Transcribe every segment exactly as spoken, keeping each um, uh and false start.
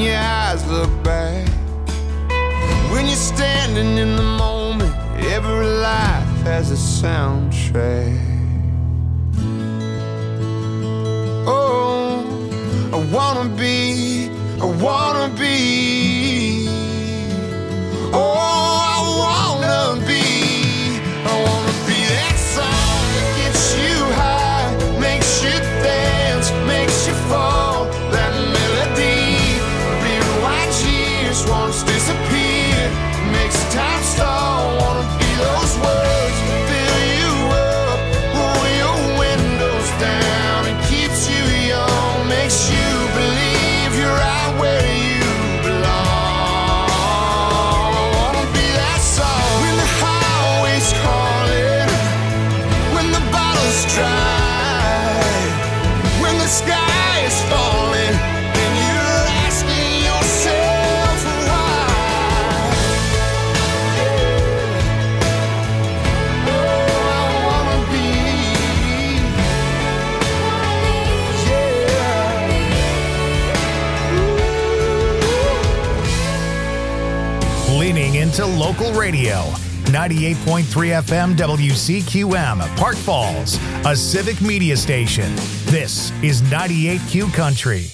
your eyes look back. When you're standing in the moment, every life has a soundtrack. Oh, I wanna be, I wanna be. Oh, I wanna be, I wanna be that song that gets you high, makes you dance, makes you fall. That melody, being white years once disappeared, makes time stall. Wanna be those words that fill you up, roll your windows down and keeps you young, makes you believe you're right where you belong. I wanna be that song when the highway's calling, when the bottle's dry, when the sky is falling and you're asking yourself why. Yeah. Oh, I wanna be. Yeah. Leaning into local radio. ninety-eight point three F M W C Q M, Park Falls, a civic media station. This is ninety-eight Q Country.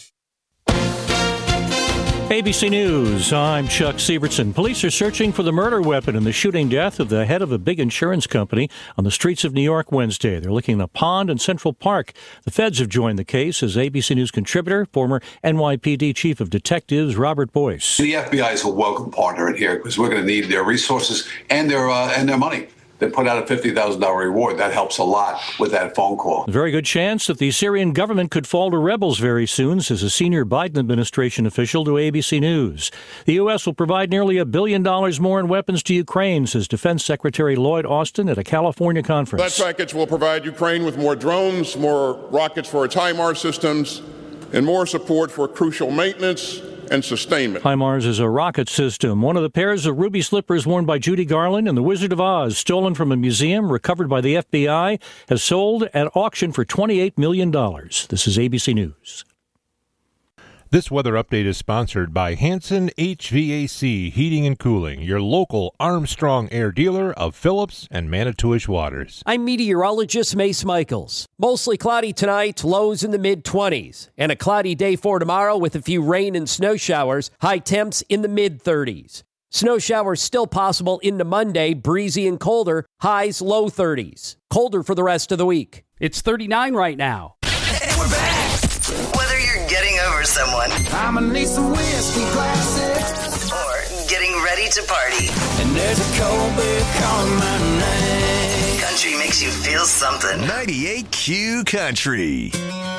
A B C News, I'm Chuck Sievertson. Police are searching for the murder weapon in the shooting death of the head of a big insurance company on the streets of New York Wednesday. They're looking at a pond in Central Park. The feds have joined the case, as A B C News contributor, former N Y P D Chief of Detectives Robert Boyce. The F B I is a welcome partner in here because we're going to need their resources and their uh, and their money. They put out a fifty thousand dollars reward. That helps a lot with that phone call. A very good chance that the Syrian government could fall to rebels very soon, says a senior Biden administration official to A B C News. The U S will provide nearly a billion dollars more in weapons to Ukraine, says Defense Secretary Lloyd Austin at a California conference. That package will provide Ukraine with more drones, more rockets for its HIMARS systems, and more support for crucial maintenance and sustainment. HIMARS is a rocket system. One of the pairs of ruby slippers worn by Judy Garland in The Wizard of Oz, stolen from a museum, recovered by the F B I, has sold at auction for twenty-eight million dollars. This is A B C News. This weather update is sponsored by Hanson H V A C Heating and Cooling, your local Armstrong Air dealer of Phillips and Manitowish Waters. I'm meteorologist Mace Michaels. Mostly cloudy tonight, lows in the mid-twenties. And a cloudy day for tomorrow with a few rain and snow showers, high temps in the mid-thirties. Snow showers still possible into Monday, breezy and colder, highs low thirties. Colder for the rest of the week. It's thirty-nine right now. Hey, we're back! Whether you're getting over someone, I'ma need some whiskey glasses, or getting ready to party, and there's a cold beer calling my name. country makes you feel something. ninety-eight Q Country.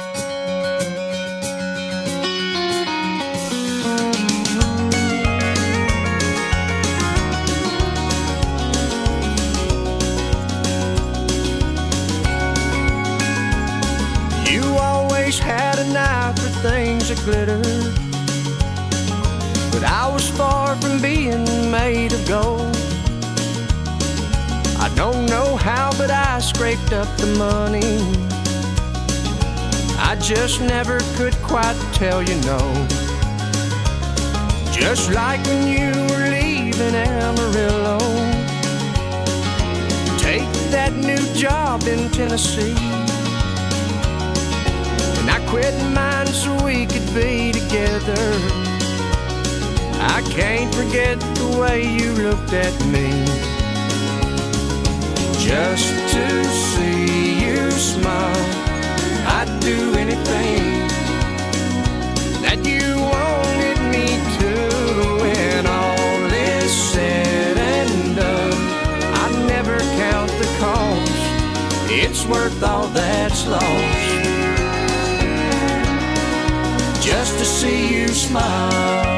Had an eye for things that glitter, but I was far from being made of gold. I don't know how, but I scraped up the money. I just never could quite tell you no. Just like when you were leaving Amarillo, take that new job in Tennessee. And I quit mine so we could be together. I can't forget the way you looked at me. Just to see you smile, I'd do anything that you wanted me to. When all is said and done, I never count the cost. It's worth all that's lost, just to see you smile.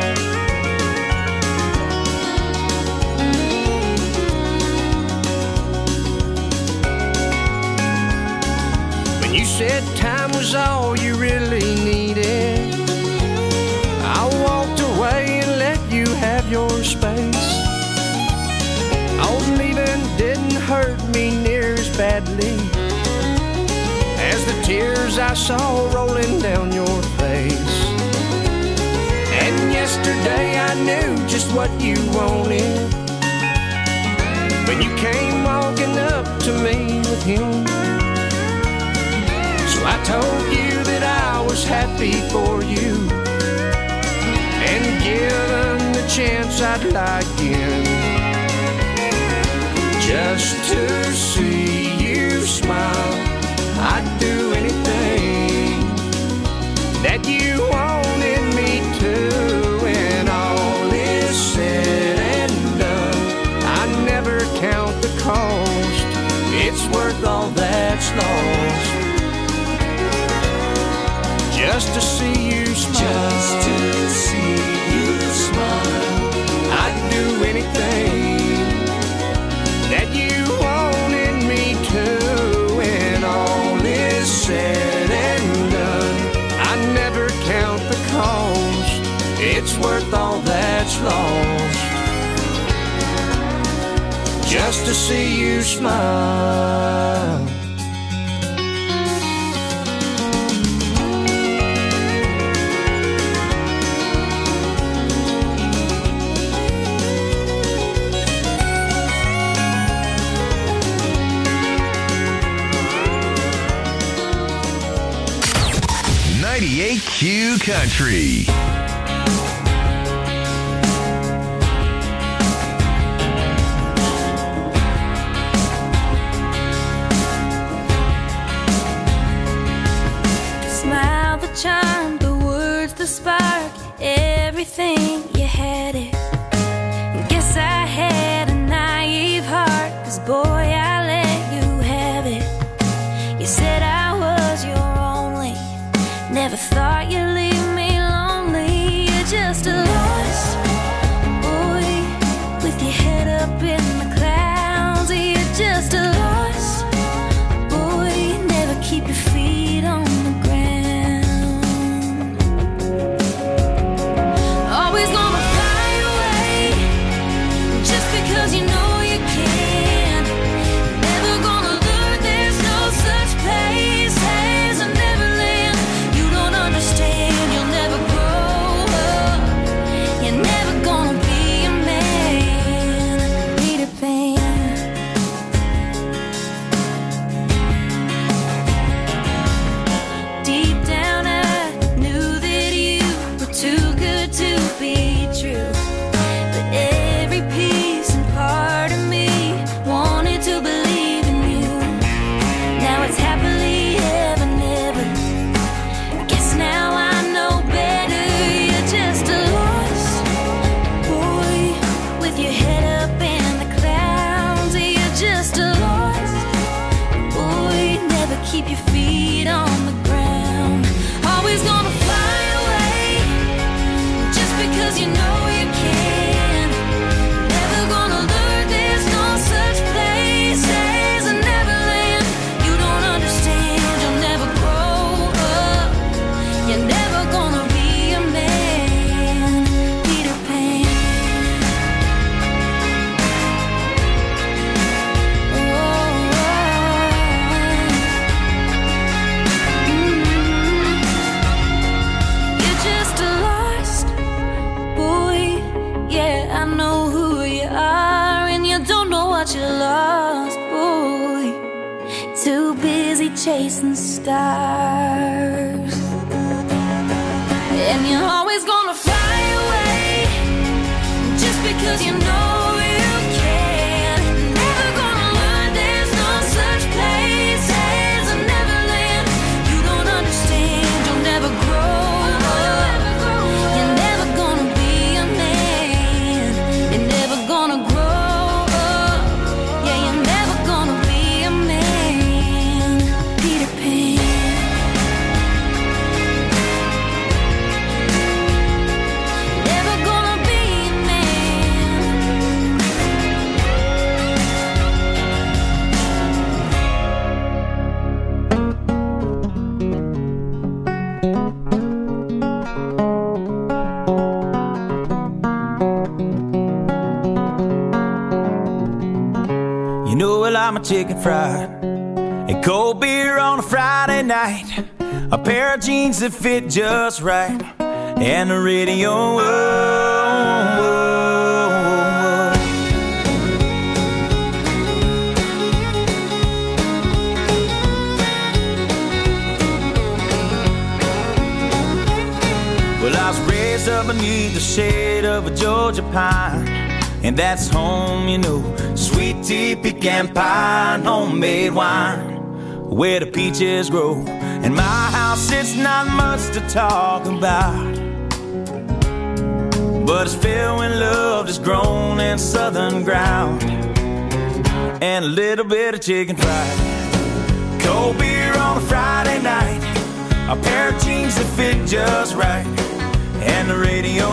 When you said time was all you really needed, I walked away and let you have your space. Oh, leaving didn't hurt me near as badly as the tears I saw rolling down your face. And yes, Yesterday I knew just what you wanted when you came walking up to me with him. So I told you that I was happy for you, and given the chance I'd like in, just to see you smile, I'd do anything that you wanted me to. When all is said and done, I never count the cost. It's worth all that's lost, just to see you smile. Just to see you smile, I'd do anything that you wanted me to. When all is said and done, I never count the cost. It's worth all that's lost, just to see you smile. ninety-eight Q Country. Smile, the charm, the words, the spark, everything, you had it. Guess I had a naive heart, 'cause boy, I let you have it. You said I was your only, never thought you'd leave me lonely. You're just a lost boy with your head up in the clouds. You're just a lost boy, never keep your feet on the ground. Always gonna fly away just because you know you can. Never gonna learn there's no such place as a Neverland. You don't understand, you'll never grow up. You're never gonna be a man, Peter Pan. Deep down I knew that you were too good to be true, but every piece and part of me wanted to believe in you. Now it's happily ever, never. Guess now I know better. You're just a lost boy with your head up in the clouds. You're just a lost boy, never keep your feet on the ground. Always gonna fly away just because you know you can. Never gonna learn there's no such place as a Neverland. You don't understand, you'll never grow up. You're never gonna be a man, Peter Pan. Oh, mm. You're just a lost boy. Yeah, I know who you are, and you don't know what you lost, boy. Too busy chasing stars, and you're always gonna fly away just because you know you can. Never gonna learn there's no such place as a Neverland. You don't understand, you'll never grow up. You're never gonna be a man. You're never gonna grow up. Yeah, you're never gonna be a man, Peter Pan. Never gonna be a man. You know, well, I'm a chicken fried and cold beer on a Friday night, a pair of jeans that fit just right, and the radio. Oh, oh, oh. Well, I was raised up beneath the shade of a Georgia pine, and that's home, you know. Sweet tea, pecan pie, and homemade wine, where the peaches grow. In my house, it's not much to talk about, but it's filled with love that's grown in southern ground, and a little bit of chicken fried. Cold beer on a Friday night, a pair of jeans that fit just right, and the radio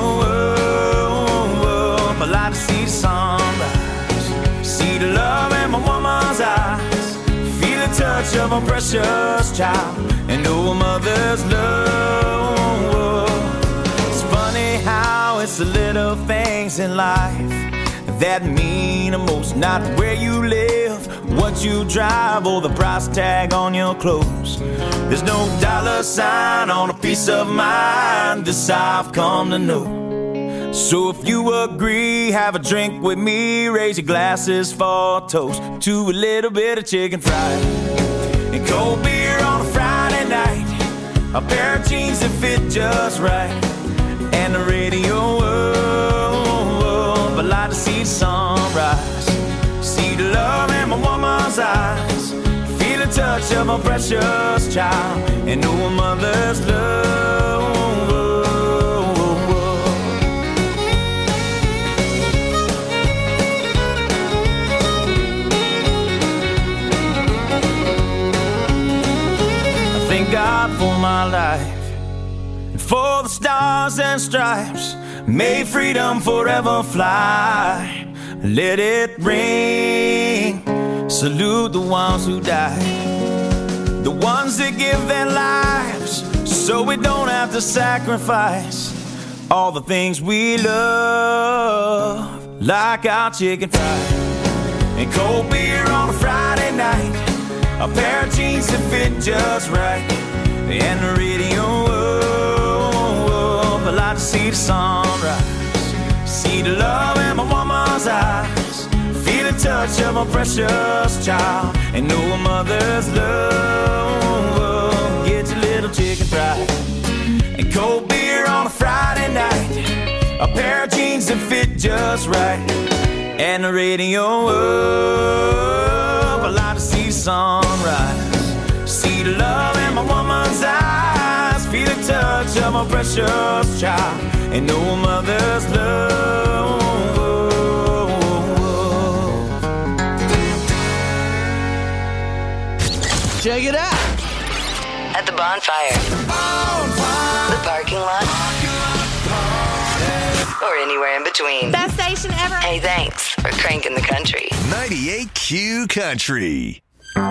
up. I like to see the sunrise, see the love in my woman's eyes, feel the touch of a precious child, and know a mother's love. It's funny how it's the little things in life that mean the most. Not where you live, what you drive, or the price tag on your clothes. There's no dollar sign on a piece of mind, this I've come to know. So if you agree, have a drink with me, raise your glasses for a toast to a little bit of chicken fried and cold beer on a Friday night, a pair of jeans that fit just right, and the radio up. I like to see the sunrise, see the love in my woman's eyes, feel the touch of a precious child, and know a mother's love. God for my life, and for the stars and stripes, may freedom forever fly. Let it ring, salute the ones who died, the ones that give their lives so we don't have to sacrifice all the things we love, like our chicken fried and cold beer on a Friday night, a pair of jeans that fit just right, and the radio up. I like to see the sunrise, see the love in my woman's eyes, feel the touch of a precious child, and know a mother's love. Get your little chicken fried and cold beer on a Friday night, a pair of jeans that fit just right, and the radio up. I like to see the sunrise, see the love in my woman's eyes, feel the touch of a precious child, and know a mother's love. Check it out. At the bonfire. bonfire. The parking lot. Or anywhere in between. Best station ever. Hey, thanks for cranking the country. ninety-eight Q Country.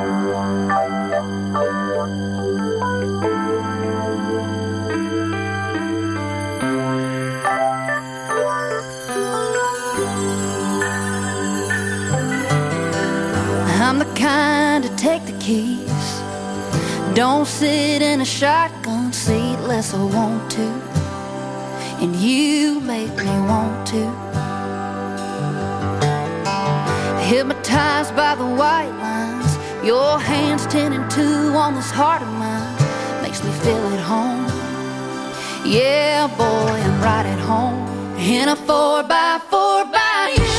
I'm the kind to take the keys, don't sit in a shotgun seat unless I want to, and you make me want to. Hypnotized by the white lines, your hands ten and two on this heart of mine, makes me feel at home. Yeah, boy, I'm right at home in a four by four by you.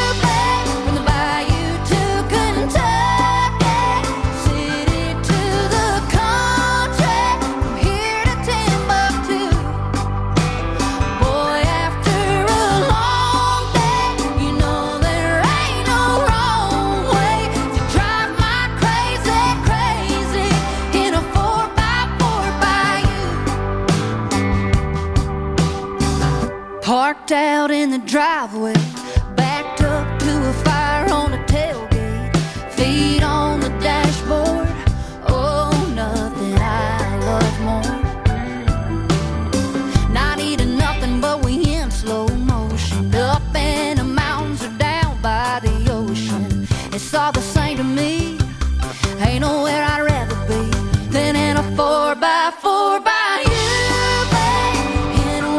Parked out in the driveway, backed up to a fire on the tailgate, feet on the dashboard. Oh, nothing I love more. Not eating nothing, but we in slow motion, up in the mountains or down by the ocean. It's all the same to me. Ain't nowhere I'd rather be than in a four by four by you, babe. In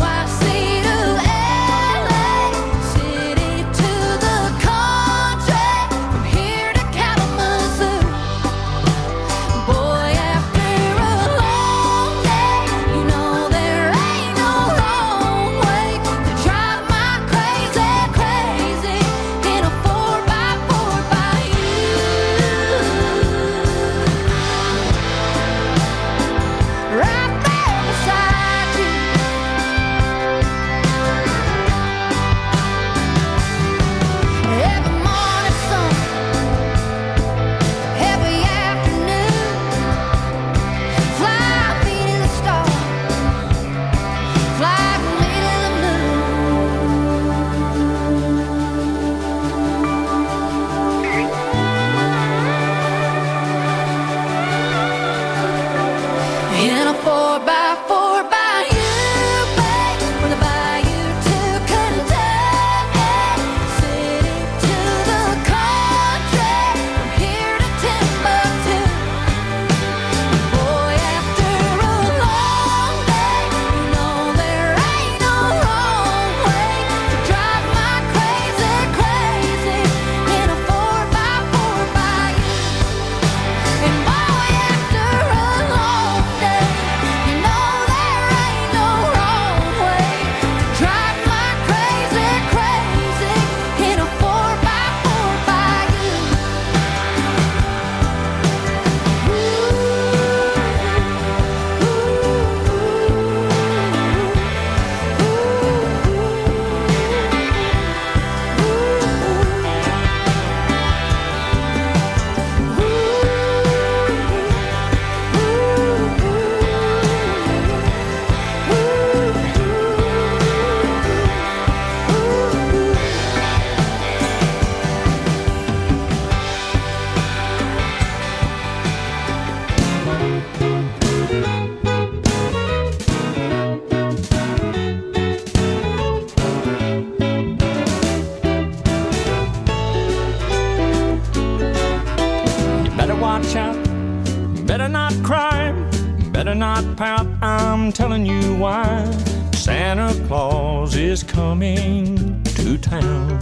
watch out. You better not cry. You better not pout. I'm telling you why. Santa Claus is coming to town.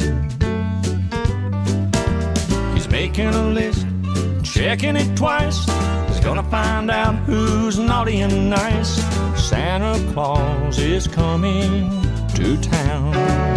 He's making a list, checking it twice. He's gonna find out who's naughty and nice. Santa Claus is coming to town.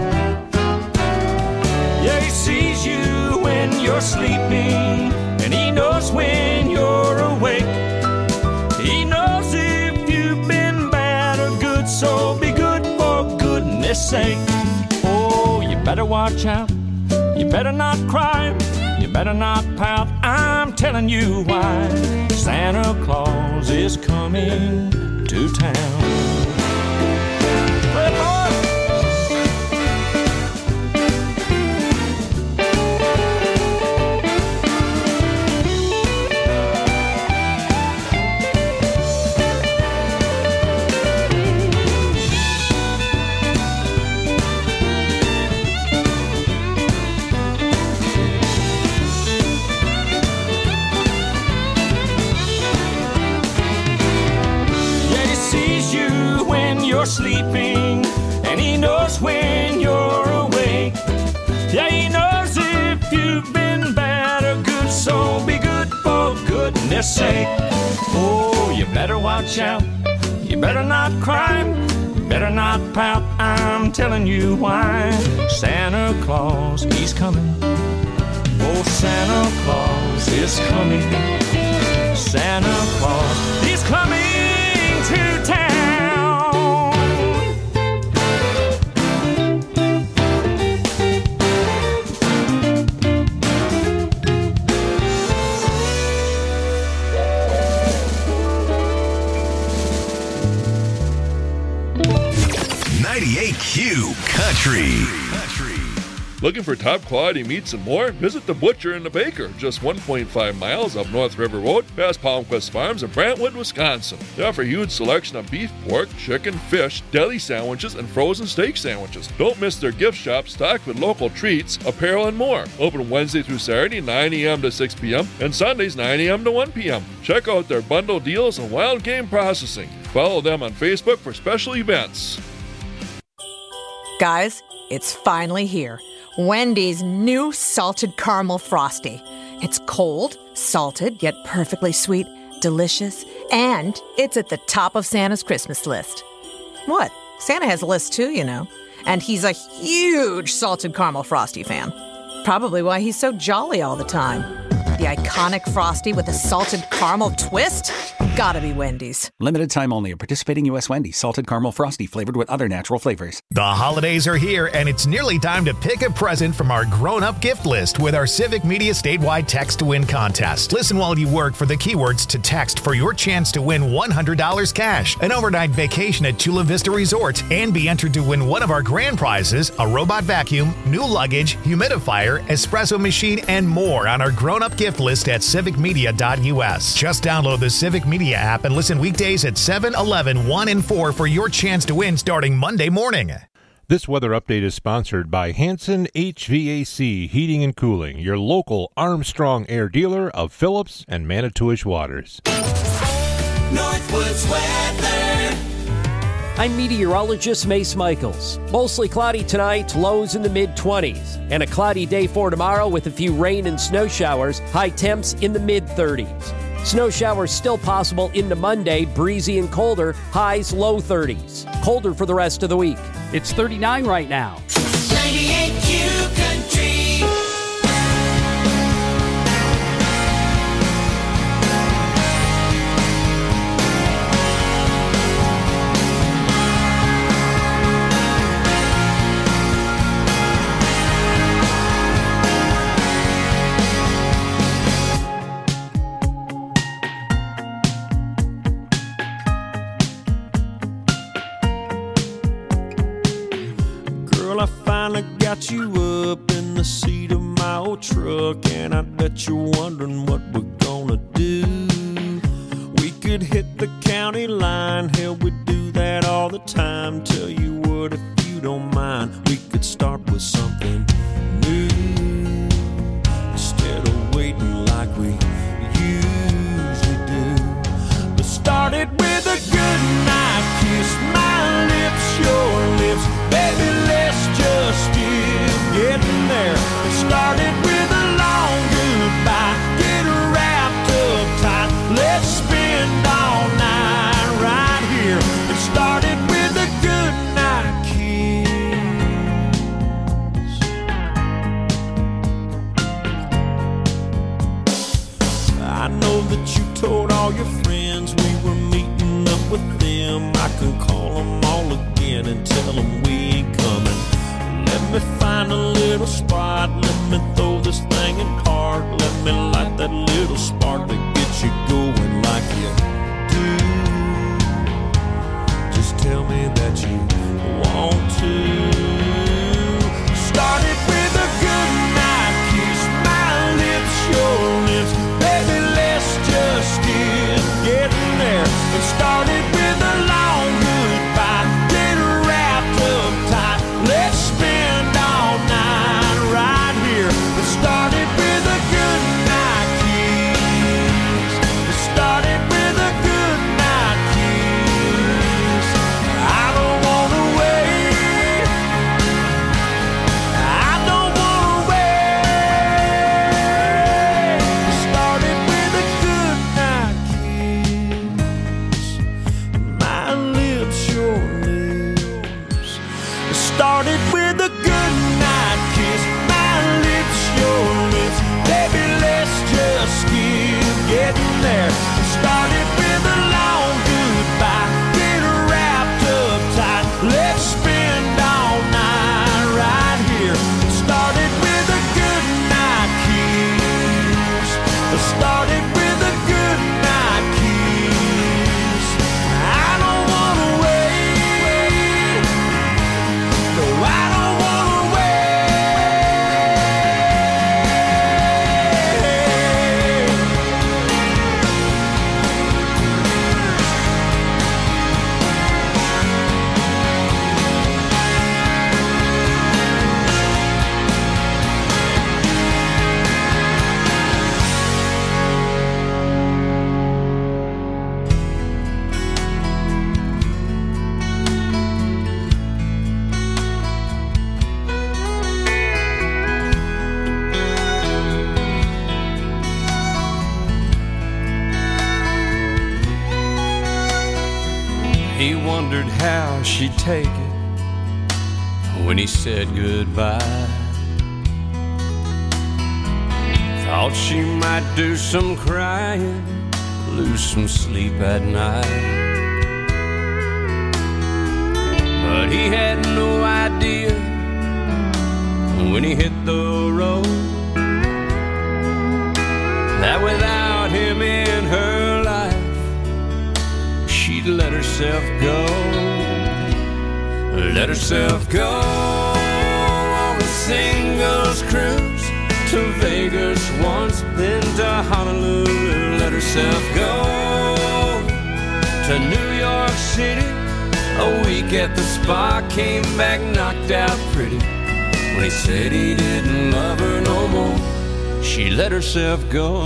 Yeah, he sees you when you're sleeping, and he knows when you're awake. He knows if you've been bad or good, so be good for goodness sake. Oh, you better watch out. You better not cry. You better not pout. I'm telling you why. Santa Claus is coming to town. Hey, boy. You're sleeping, and he knows when you're awake. Yeah, he knows if you've been bad or good, so be good for goodness sake. Oh, you better watch out. You better not cry. You better not pout. I'm telling you why. Santa Claus, he's coming. Oh, Santa Claus is coming. Santa Claus, he's coming to town. ninety-eight Q Country. Looking for top quality meats and more? Visit the Butcher and the Baker, just one point five miles up North River Road, past Palmquist Farms in Brantwood, Wisconsin. They offer a huge selection of beef, pork, chicken, fish, deli sandwiches, and frozen steak sandwiches. Don't miss their gift shop stocked with local treats, apparel, and more. Open Wednesday through Saturday, nine a.m. to six p.m., and Sundays, nine a.m. to one p.m. Check out their bundle deals and wild game processing. Follow them on Facebook for special events. Guys, it's finally here. Wendy's new salted caramel frosty. It's cold, salted, yet perfectly sweet, delicious, and it's at the top of Santa's Christmas list. What? Santa has a list too, you know. And he's a huge salted caramel frosty fan. Probably why he's so jolly all the time. The iconic frosty with a salted caramel twist? Gotta be Wendy's. Limited time only at participating U S Wendy's. Salted caramel frosty flavored with other natural flavors. The holidays are here, and it's nearly time to pick a present from our grown-up gift list with our Civic Media statewide text to win contest. Listen while you work for the keywords to text for your chance to win one hundred dollars cash, an overnight vacation at Chula Vista Resort, and be entered to win one of our grand prizes, a robot vacuum, new luggage, humidifier, espresso machine, and more on our grown-up gift list at civic media dot u s. Just download the Civic Media app and listen weekdays at seven, eleven, one, and four for your chance to win starting Monday morning. This weather update is sponsored by Hanson H V A C Heating and Cooling, your local Armstrong Air dealer of Phillips and Manitowish Waters. Northwoods weather. I'm meteorologist Mace Michaels. Mostly cloudy tonight, lows in the mid-twenties. And a cloudy day for tomorrow with a few rain and snow showers, high temps in the mid-thirties. Snow showers still possible into Monday, breezy and colder, highs low thirties. Colder for the rest of the week. It's thirty-nine right now. ninety-eight Q Country. I finally got you up in the seat of my old truck, and I bet you're wondering what we're gonna do. We could hit the county line, hell, we do that all the time. Tell you what, if you don't mind, we could start with something new instead of waiting like we used all your friends, we were meeting up with them. I can call them all again and tell them we ain't coming. Let me find a little spot, let me throw this thing in park. Let me light that little spark to get you going like you do. Just tell me that you want to. Started with a good night kiss, my lips, your lips. Baby, let's just get getting there. It started with a long goodbye, get wrapped up tight. Let's spend all night right here. It started with a good night kiss. It started with a good night kiss. I don't wanna wait. I don't wanna wait. It started with a good night kiss. My lips, your lips. It started with a good night kiss. My lips, your lips. Baby, let's just keep getting there. It started with a long goodbye, get wrapped up tight. Let's spend all night right here. It started with a good night kiss. It started with a good night kiss. I don't wanna wait. No, I don't wanna He wondered how she'd take it when he said goodbye. Thought she might do some crying, lose some sleep at night. But he had no idea when he hit the road that without him in her life, she'd let herself go, let herself go on a singles cruise to Vegas once, then to Honolulu. Let herself go to New York City, a week at the spa, came back knocked out pretty. When he said he didn't love her no more, she let herself go.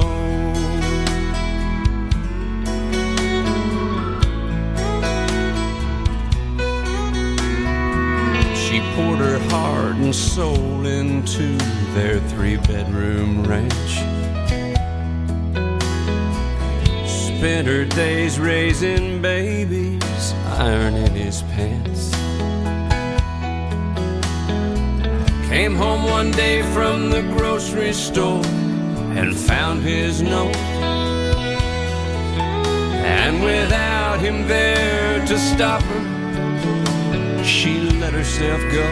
She poured her heart and soul into their three-bedroom ranch. Spent her days raising babies, ironing his pants. Came home one day from the grocery store and found his note. And without him there to stop her, she let herself go,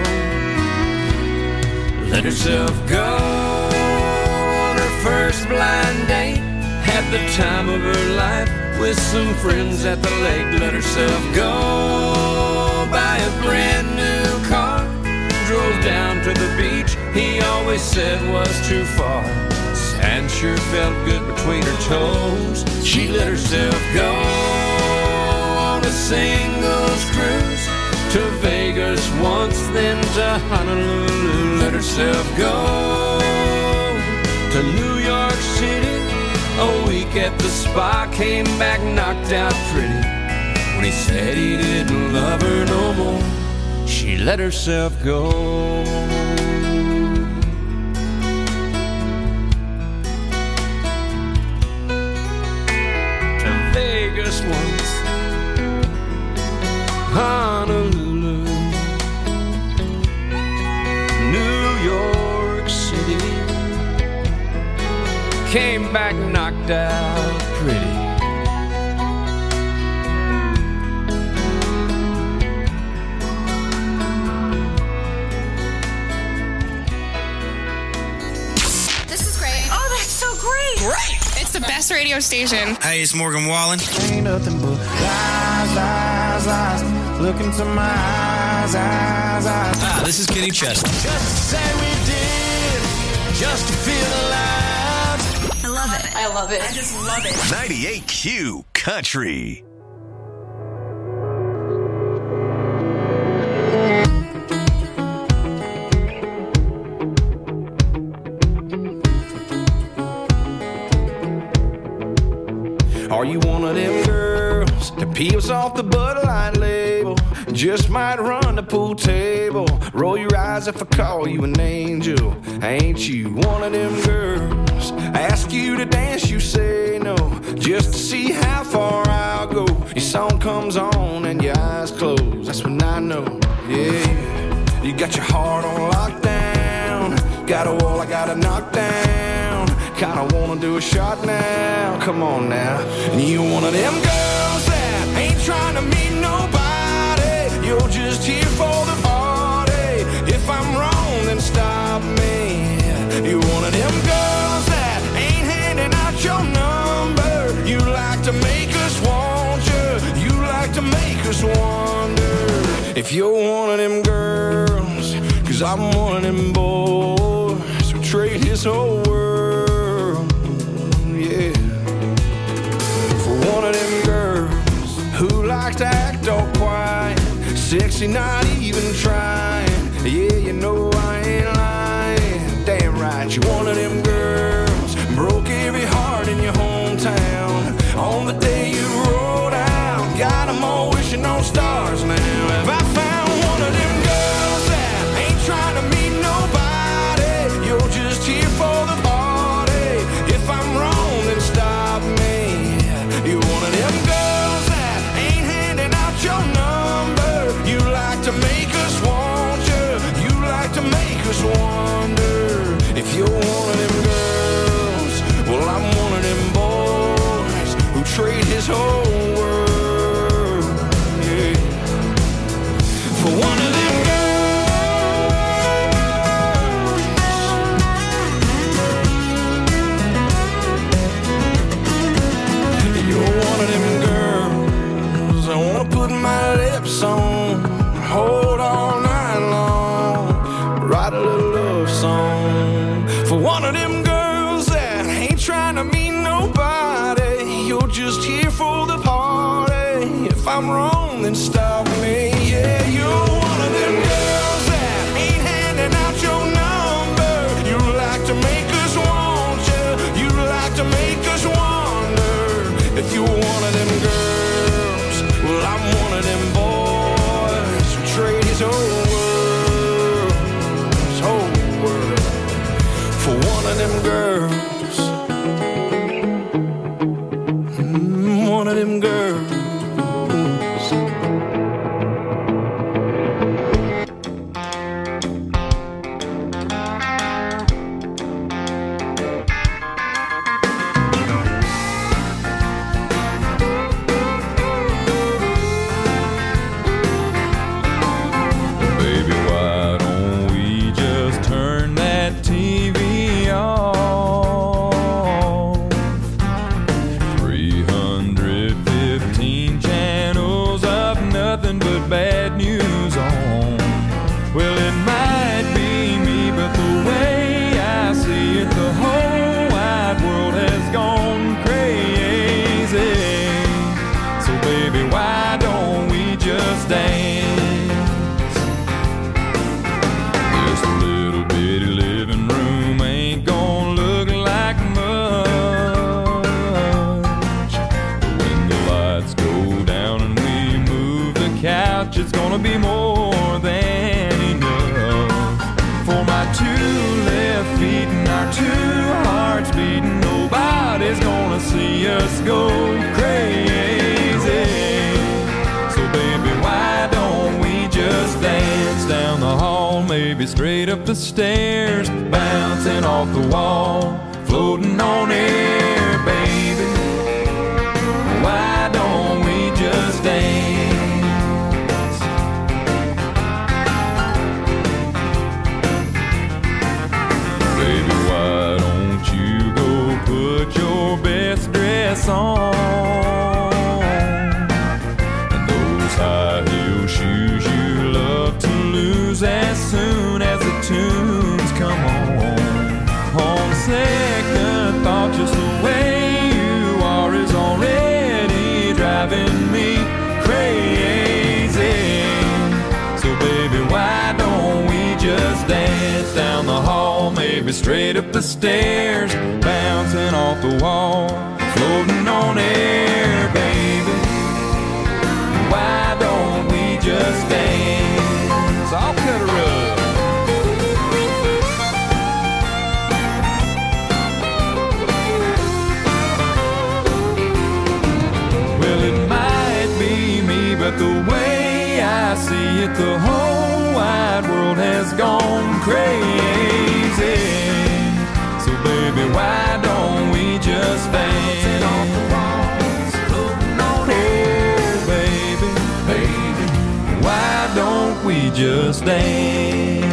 let herself go on her first blind date. Had the time of her life with some friends at the lake. Let herself go buy a brand new car, drove down to the beach he always said was too far. Sand sure felt good between her toes. She let herself go on a singles cruise to Vegas once, then to Honolulu. Let herself go to New York City, a week at the spa, came back knocked out pretty. When he said he didn't love her no more, she let herself go. To Vegas once, Honolulu, New York City, came back knocked out pretty. great. It's the best radio station. Hey, it's Morgan Wallen. Ain't nothing but lies, lies, lies. Look into my eyes, eyes, eyes. Ah, this is Kenny Chesney. Just to say we did, just to feel alive. I love it. I love it. I just love it. ninety-eight Q Country. Are you one of them girls that peels off the Bud Light label? Just might run the pool table. Roll your eyes if I call you an angel. Ain't you one of them girls? Ask you to dance, you say no. Just to see how far I'll go. Your song comes on and your eyes close. That's when I know, yeah. You got your heart on lockdown. Got a wall I gotta knock down. Kinda wanna do a shot now. Come on now. And you one of them girls that ain't trying to meet nobody. You're just here for the party. If I'm wrong, then stop me. You're one of them girls that ain't handing out your number. You like to make us want you. You like to make us wonder if you're one of them girls. Cause I'm one of them boys who trade his whole world, yeah, for one of them girls who like to act all quiet, sexy, not even trying. Yeah, you know I ain't lying. Damn right, you one of them girls broke every heart in your hometown on the day you rolled out. Got them all wishing on stars now. Have I found one of them girls that ain't trying to meet nobody? You're just here for the party. If I'm wrong, then stop me. You're one of them girls that ain't handing out your number. You like to make us want you. You like to make us wonder if you're one of them girls. Well, I'm one of them boys who trade his whole world, yeah, for one of them my lips on, hold all night long, write a little love song for one of them girls that ain't trying to meet nobody. You're just here for the party. If I'm wrong, then stop me. Yeah, you're one of them girls that ain't handing out your number. You like to make us want you. You like to make us wonder if you're one of them girls. Well, I'm one of them boys who trade his whole world, his whole world, for one of them girls. Mm, one of them girls. It's gonna be more than enough for my two left feet and our two hearts beating. Nobody's gonna see us go crazy. So baby, why don't we just dance down the hall, maybe straight up the stairs, bouncing off the wall, floating on air, baby. Why don't we just dance? Put your straight up the stairs, bouncing off the wall, floating on air, baby. Why don't we just dance? I'll cut a rug. Well, it might be me, but the way I see it, the whole wide world has gone crazy. So baby, why don't we just dance off the walls, floating on air, baby, baby. Why don't we just dance?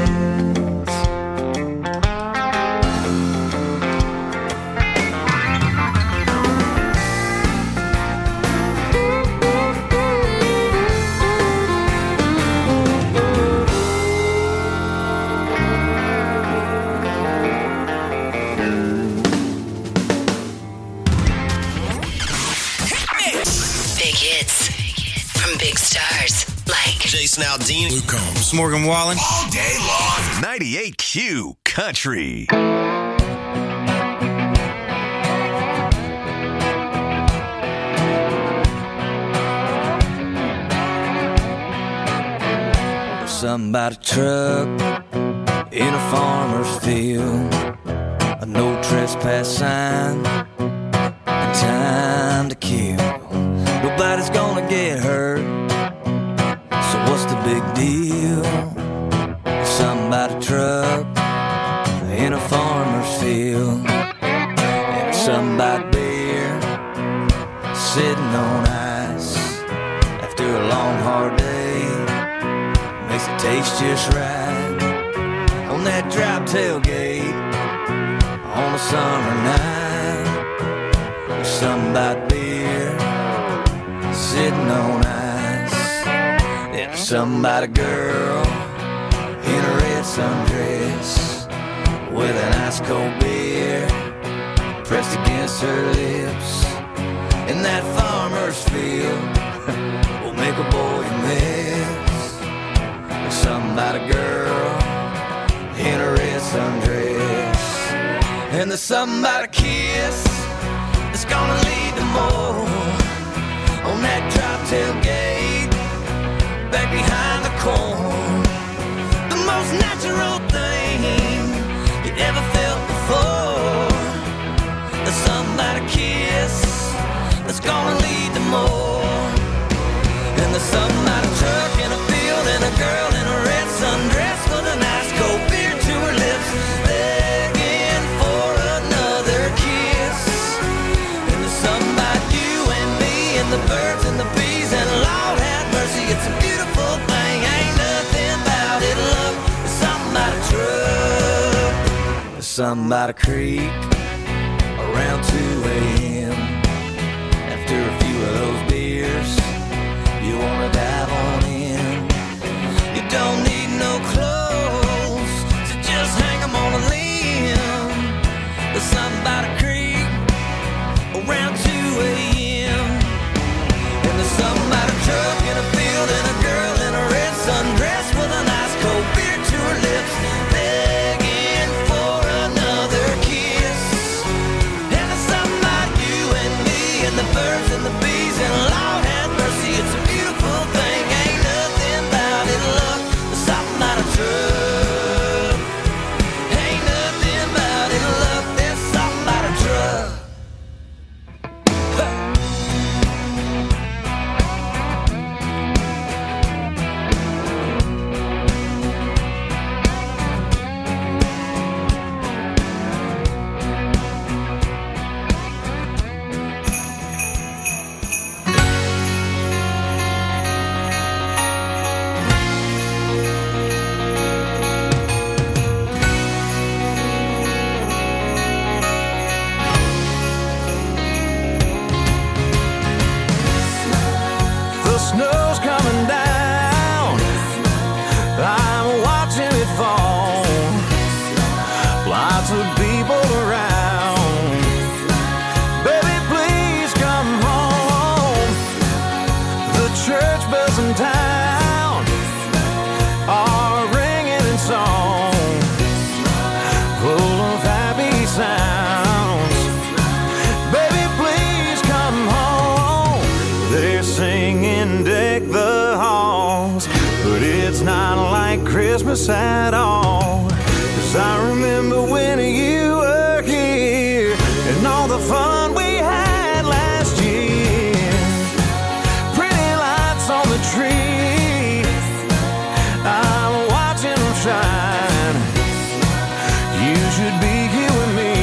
Jason Aldean, Luke Combs, Morgan Wallen, all day long. ninety-eight Q Country. Something about a truck in a farmer's field, a no trespass sign, and time to kill. Nobody's gonna get hurt, so what's the big deal? Something about a truck in a farmer's field, and something about beer sitting on ice after a long hard day. Makes it taste just right on that drop tailgate on a summer night. There's something about beer sitting on ice. There's something about a girl in a red sundress with an ice cold beer pressed against her lips. In that farmer's field will make a boy miss. There's something about a girl in a red sundress, and there's something about a kiss that's gonna lead to more on that drop tailgate back behind the corn. The most natural thing you ever felt before. There's something about a kiss that's gonna lead to more. And there's something about a truck in a field and a girl in a red sundress with a nice cold beer to her lips, begging for another kiss. And there's something about you and me and the birds and the bees, and Lord have mercy, it's a beautiful thing. Ain't nothing about it, love. There's something about a truck. There's something about a creek around two a.m. After a few of those beers, you wanna dive on in. You don't need no clothes, so just hang them on a limb. There's something about a creek around two a.m. And there's something about a truck in a field and a girl in a red sundress with a nice cold beer to her lips, begging for another kiss. And there's something about you and me and the birds and the bees and Christmas at all. 'Cause I remember when you were here and all the fun we had last year. Pretty lights on the tree, I'm watching them shine. You should be here with me.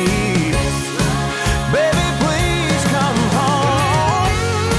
Baby, please come home.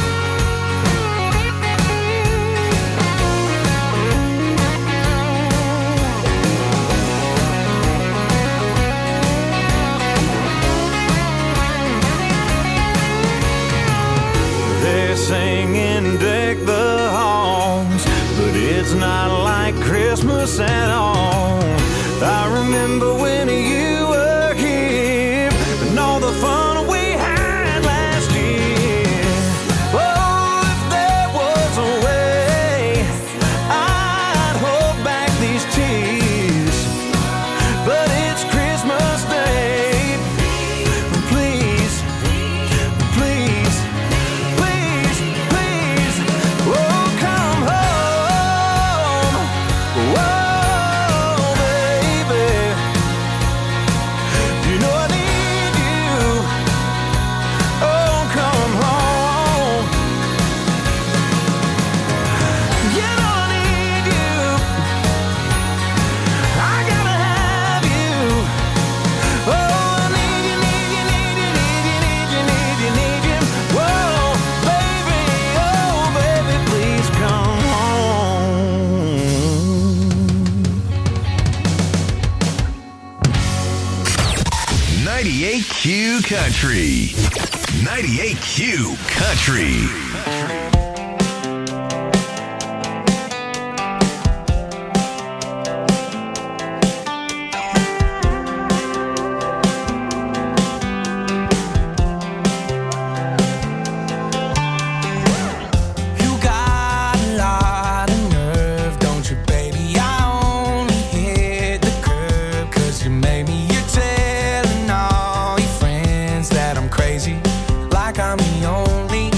They're singing Deck the Halls, but it's not like Christmas at all. I remember when you were here and all the fun we had last year. Oh, if there was a way, I'd hold back these tears. But it's Christmas Day. Please, please, please, please, oh, come home. Whoa. ninety-eight Q Country. ninety-eight Q Country. Like I'm the only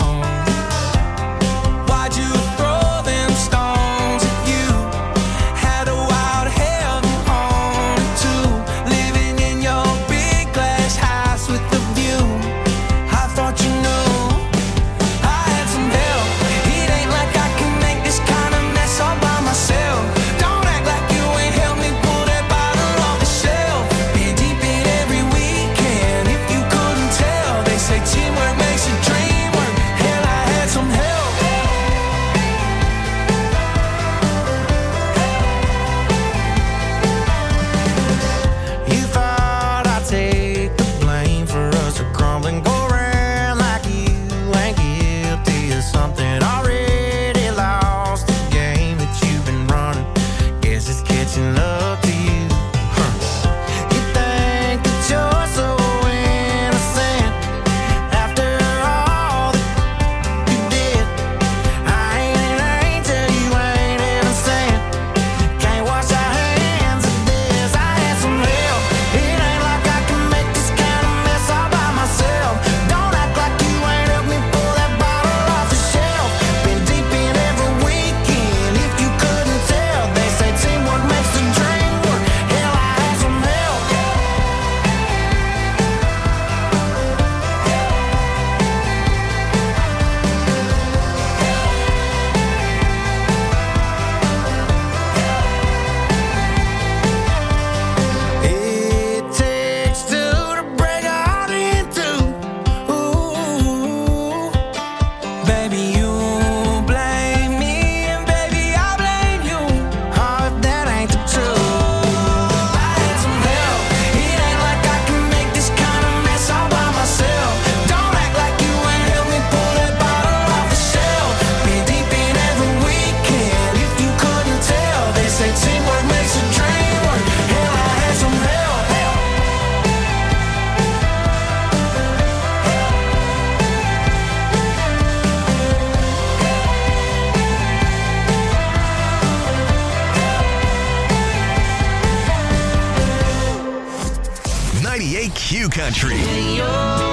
ninety-eight Q Country. In your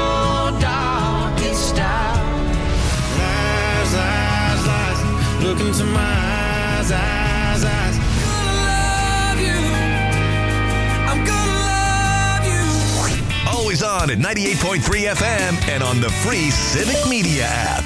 darkest hour. Lies, lies, lies. Look into my eyes, eyes, eyes. Always on at ninety-eight point three F M and on the free Civic Media app.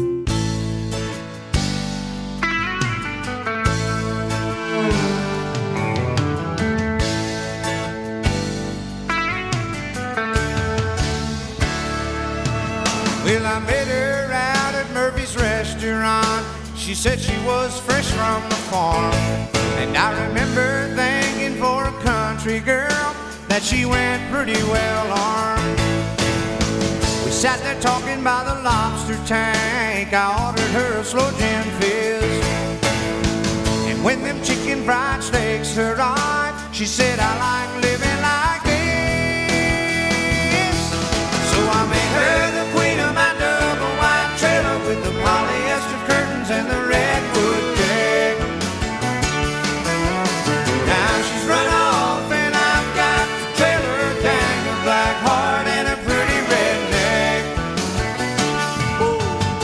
Well, I met her out at Murphy's restaurant. She said she was fresh from the farm. And I remember thinking for a country girl that she went pretty well armed. We sat there talking by the lobster tank. I ordered her a slow gin fizz. And when them chicken fried steaks arrived, she said, I like living like this. So I made her the queen of my double wide trailer with the polyester curtains and the redwood deck. Now she's run off and I've got the trailer dang, a black heart and a pretty redneck. Woo.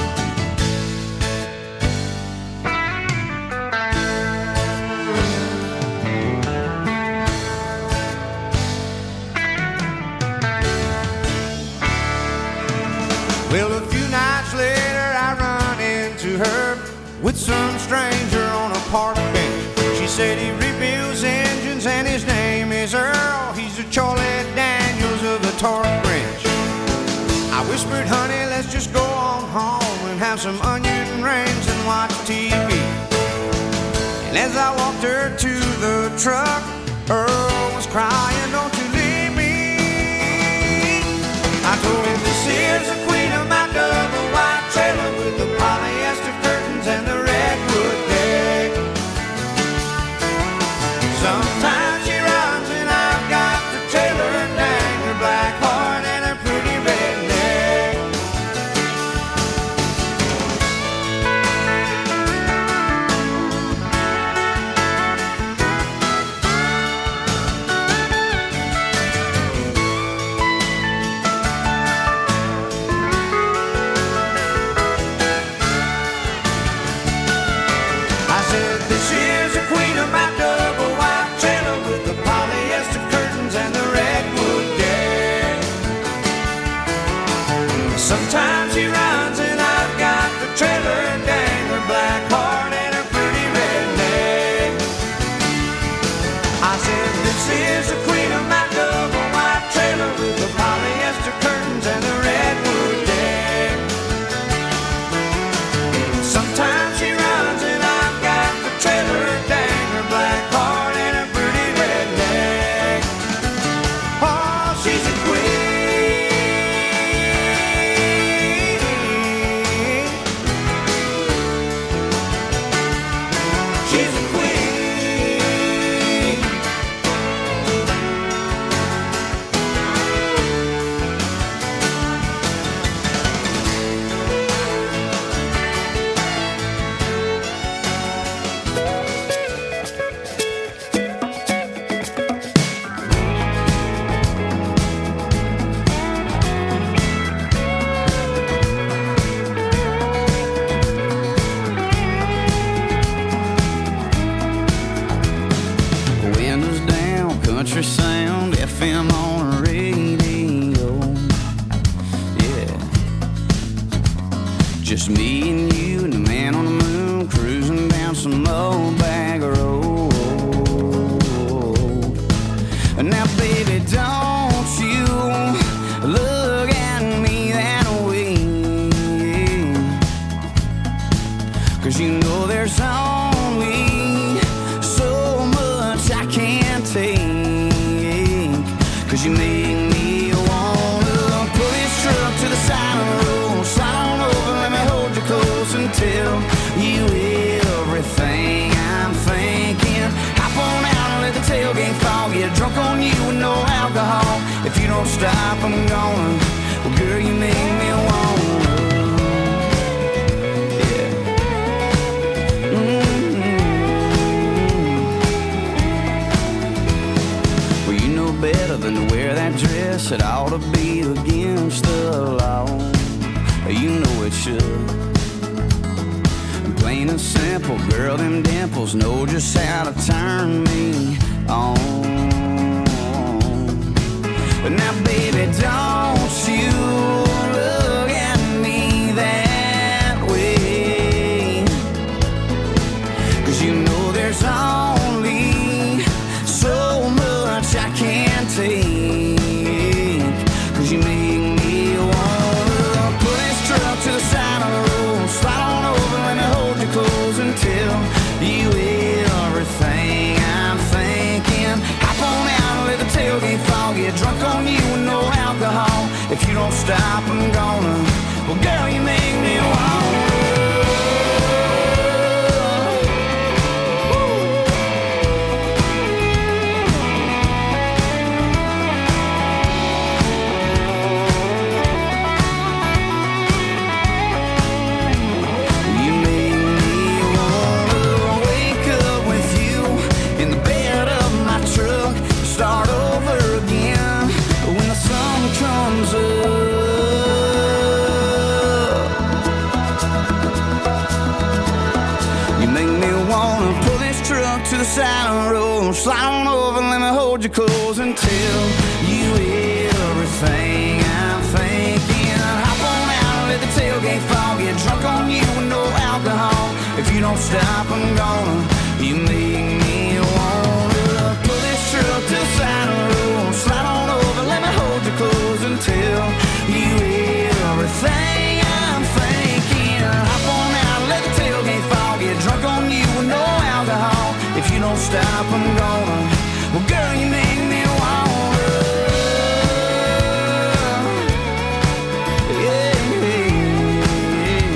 Well, a few nights later I run into her with some stranger on a park bench. She said he rebuilds engines and his name is Earl. He's a Charlie Daniels of the torque wrench. I whispered, honey, let's just go on home and have some onion rings and watch T V. And as I walked her to the truck, Earl was crying, don't you leave me. I told him, this is the queen of my double wide trailer with the polyester curtains and the redwood deck. Sometimes she runs and I've got the trailer dang, her black heart and her pretty redneck. I said, this is the queen of my double wide trailer with the polyester curtains and the redwood deck. Sometimes she runs and I've got the trailer dang, her black heart and her pretty redneck. I said, this is the queen of my double wide trailer with the polyester curtains and the redwood deck. Sometimes she runs and I've got the trailer dang, her black heart and her pretty redneck. Oh, she's a queen. She's a queen. Windows down, country sound, F M on the radio. Yeah. Just me and you and the man on the moon cruising down some old bag road. Now, baby, don't you look at me that way. 'Cause you know there's only so much I can't take. 'Cause you make me wanna pull this truck to the side of the road. Slide on over, let me hold you close and tell you everything I'm thinking. Hop on out and let the tailgate fall. Get drunk on you with no alcohol. If you don't stop, I'm gonna. Well, girl, you make me wanna. Yeah. Mm-hmm. Well, you know better than to wear that dress. It ought to be against the law. You know it should. Plain and simple, girl, them dimples know just how to turn me on. But now, baby, don't you look at me that way. 'Cause you know there's only so much I can take. 'Cause you make me wanna pull this truck to the side of the road, slide on over, let me hold you close until you everything I'm thinking. Hop on out, let the tailgate fall, get drunk on you with no alcohol. If you don't stop, I'm gonna. Well, girl, you make me wanna. Start over again when the sun comes up. You make me wanna pull this truck to the side of the road, slide on over, let me hold you close until you everything I'm thinking. Hop on out, let the tailgate fall, get drunk on you with no alcohol. If you don't stop, I'm gonna. You make me wanna pull this truck to the side of the road, slide on over, let me hold you close until you everything I'm thinking. Hop on out, let the tailgate fall, get drunk on you with no alcohol. If you don't stop, I'm gonna. Well, girl, you make me wanna. Yeah, yeah.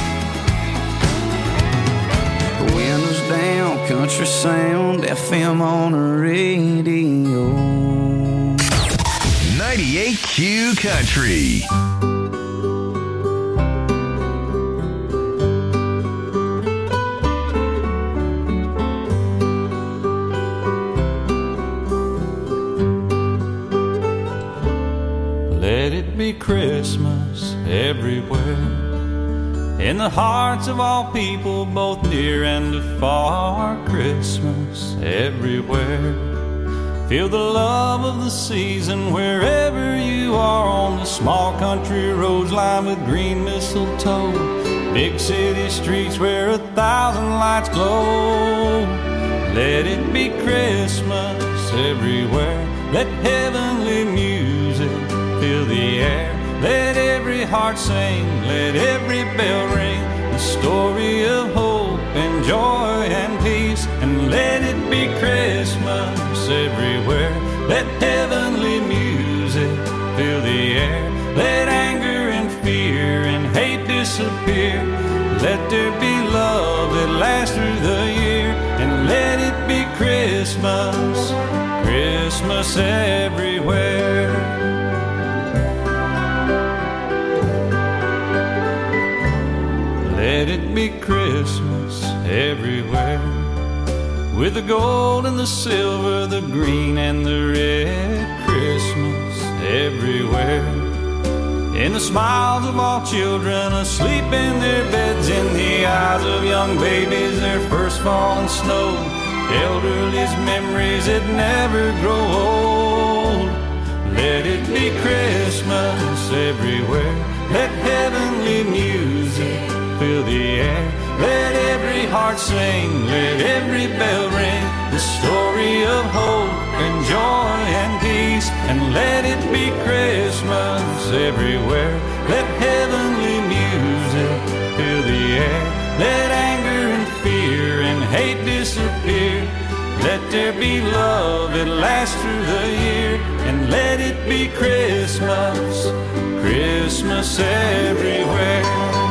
Windows down, country sound, F M on the radio. ninety-eight Q Country. Let it be Christmas everywhere, in the hearts of all people, both near and afar. Christmas everywhere. Feel the love of the season wherever you are, on the small country roads lined with green mistletoe, big city streets where a thousand lights glow. Let it be Christmas everywhere. Let heavenly music fill the air. Let every heart sing, let every bell ring, the story of hope and joy and peace. And let it be Christmas everywhere. Let heavenly music fill the air. Let anger and fear and hate disappear. Let there be love that lasts through the year. And let it be Christmas, Christmas everywhere. Let it be Christmas everywhere. With the gold and the silver, the green and the red. Christmas everywhere. In the smiles of all children asleep in their beds, in the eyes of young babies, their first falling snow. Elderly's memories that never grow old. Let it be Christmas everywhere. Let heavenly music fill the air. Let every heart sing, let every bell ring, the story of hope and joy and peace. And let it be Christmas everywhere. Let heavenly music fill the air. Let anger and fear and hate disappear. Let there be love that lasts through the year. And let it be Christmas, Christmas everywhere.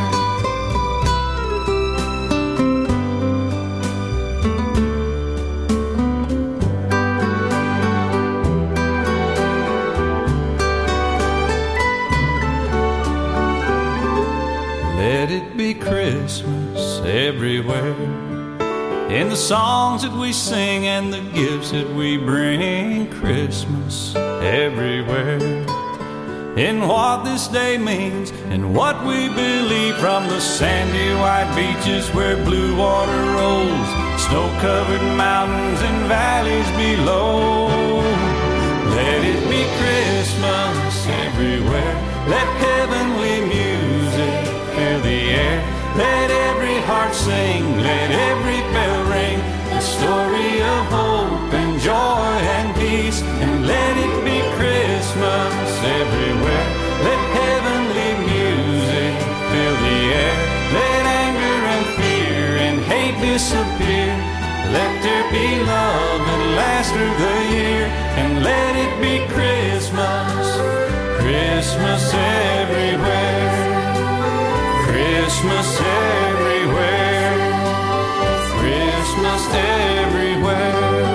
Let it be Christmas everywhere. In the songs that we sing and the gifts that we bring. Christmas everywhere. In what this day means and what we believe, from the sandy white beaches where blue water rolls, snow-covered mountains and valleys below. Let it be Christmas everywhere. Let heavenly music fill the air. Let every heart sing, let every bell ring. The story of hope and joy and peace. And let it be Christmas everywhere. Let heavenly music fill the air. Let anger and fear and hate disappear. Let there be love that lasts through the year. And let it be Christmas, Christmas everywhere. Christmas everywhere. Christmas everywhere.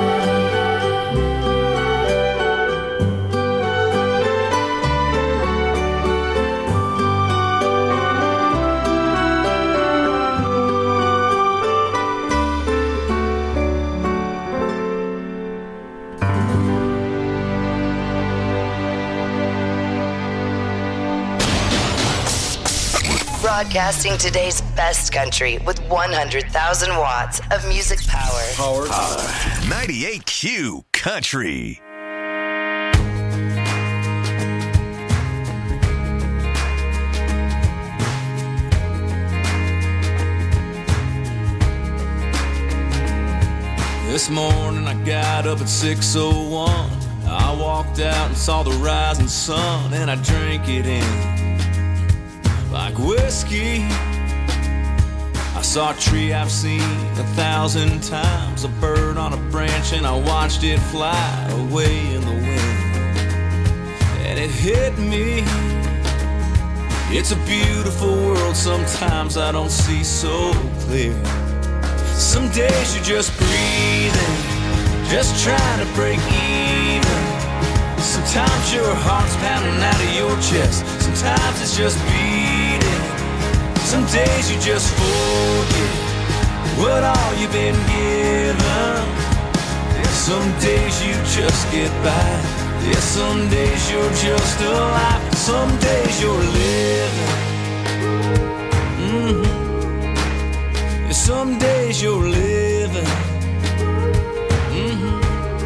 Broadcasting today's best country with one hundred thousand watts of music power. Power. Power. ninety-eight Q Country. This morning I got up at six oh one. I walked out and saw the rising sun, and I drank it in like whiskey. I saw a tree I've seen a thousand times, a bird on a branch, and I watched it fly away in the wind. And it hit me, it's a beautiful world, sometimes I don't see so clear. Some days you're just breathing, just trying to break even. Sometimes your heart's pounding out of your chest, sometimes it's just beating. Some days you just forget what all you've been given. Some days you just get by. Yeah, some days you're just alive. Some days you're living. Mm-hmm. Yeah, some days you're living. Mm-hmm.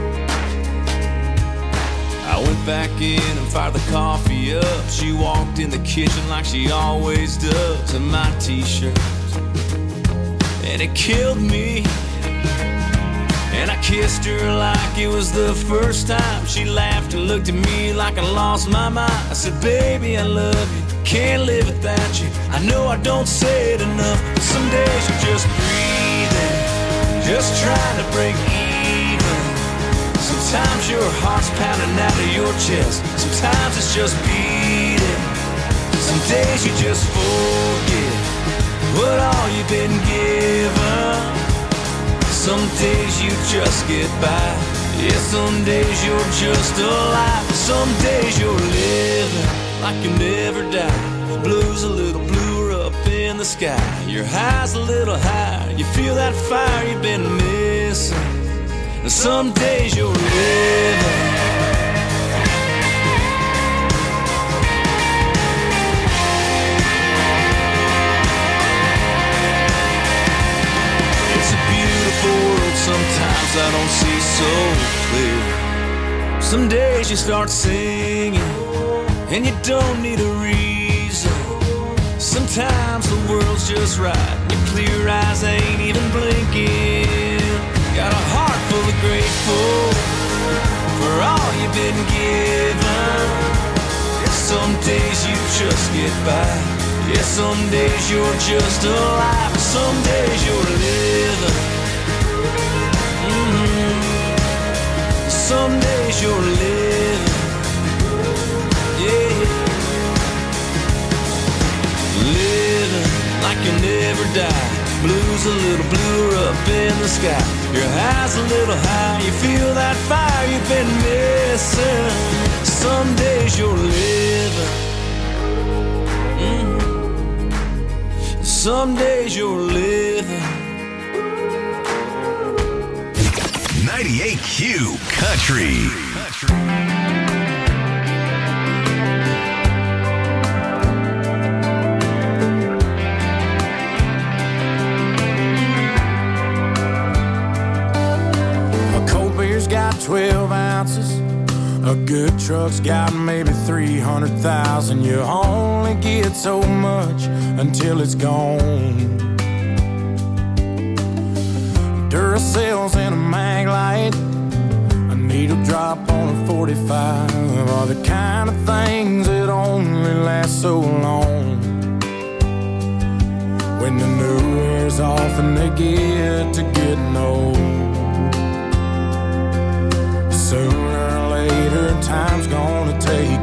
I went back in and fired the coffee up. She walked in the kitchen like she always does, in my t-shirt, and it killed me. And I kissed her like it was the first time. She laughed and looked at me like I lost my mind. I said, baby, I love you, can't live without you. I know I don't say it enough, but some days you're just breathing, just trying to break even. Sometimes your heart's pounding out of your chest, sometimes it's just beating. Some days you just forget what all you've been given. Some days you just get by. Yeah, some days you're just alive. Some days you're living like you never die. Blue's a little bluer up in the sky. Your high's a little higher. You feel that fire you've been missing. And some days you're living. It's a beautiful world, sometimes I don't see so clear. Some days you start singing and you don't need a reason. Sometimes the world's just right, your clear eyes ain't even blinking. Got a heart full of grateful for all you've been given. Some days you just get by. Yeah, some days you're just alive. Some days you're living. Mm-hmm. Some days you're living. Yeah. Living like you never die. Blue's a little bluer up in the sky. Your high's a little high. You feel that fire you've been missing. Some days you're living. Mm-hmm. Some days you're living. ninety-eight Q Country. Country. Got twelve ounces, A good truck's got maybe three hundred thousand. You only get so much until it's gone. Duracells and a mag light, a needle drop on a forty-five are the kind of things that only last so long. When the new wears off and they get to getting old, sooner or later time's gonna take